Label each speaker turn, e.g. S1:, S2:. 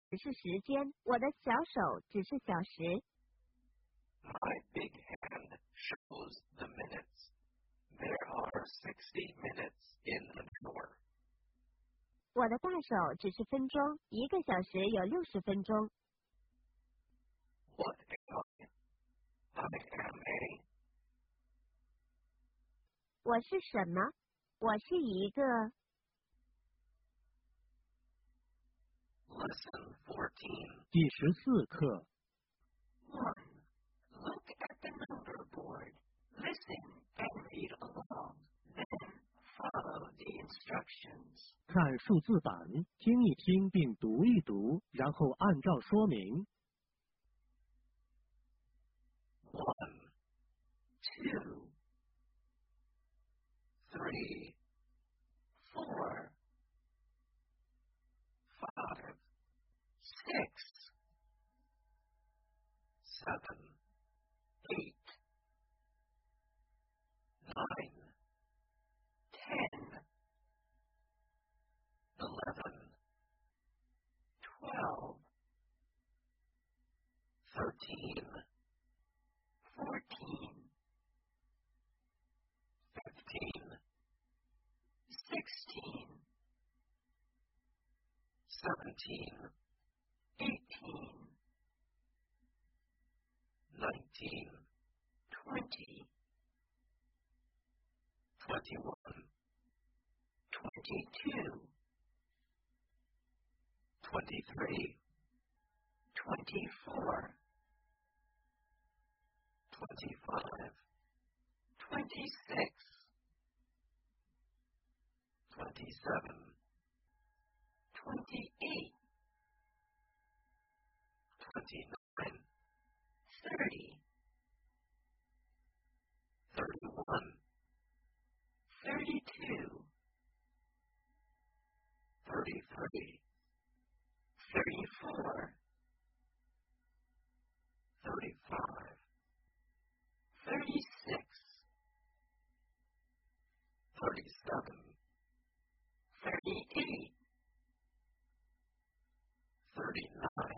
S1: 只是时间，我的小手只是小时。
S2: My big hand shows the minutes. There are 60 minutes in an hour.
S1: 我的大手只是分钟，一个小时有60分钟。
S2: What am I? I am a.
S1: 我是什么？我是一个。
S2: Lesson 14.
S3: 第14课。
S4: 1. Look at the number board. Listen and read along. Then follow the instructions.
S3: 看数字板，听一听并读一读，然后按照说明。
S2: 1,
S4: 2,
S2: 3,
S4: 4,
S2: 5,
S4: 6,
S2: 7,
S4: 8,
S2: 9,
S4: 10,
S2: 11,
S4: 12,
S2: 13,
S4: 14,
S2: 15,
S4: 16,
S2: 17,
S4: 18,
S2: 19,
S4: 20,
S2: 21,
S4: 22,
S2: 23,
S4: 24,
S2: 25,
S4: 26,
S2: 27,
S4: 28,
S2: 29,
S4: 30,
S2: 31,
S4: 32,
S2: 33,
S4: 34,
S2: 35,
S4: 36,
S2: 37,
S4: 38,
S2: 39,